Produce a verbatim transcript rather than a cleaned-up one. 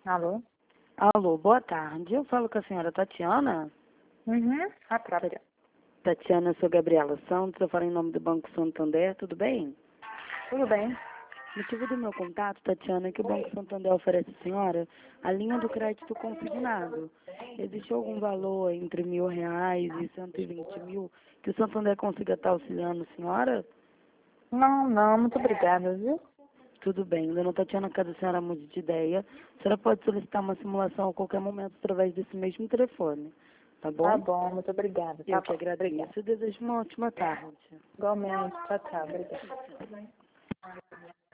Alô? Alô, boa tarde. Eu falo com a senhora Tatiana. Uhum, a própria. Tatiana, eu sou Gabriela Santos, eu falo em nome do Banco Santander, tudo bem? Tudo bem? O motivo do meu contato, Tatiana, é que o Banco Santander oferece à senhora a linha do crédito consignado. Existe algum valor entre mil reais e cento e vinte mil que o Santander consiga estar auxiliando a senhora? Não, não, muito obrigada, viu? Tudo bem, dona Tatiana, caso a senhora mude de ideia, a senhora pode solicitar uma simulação a qualquer momento através desse mesmo telefone, tá Tá bom? bom, muito obrigada. Tá Eu que bom, obrigada. agradeço e desejo uma ótima tarde. Igualmente, tchau, tchau, obrigada.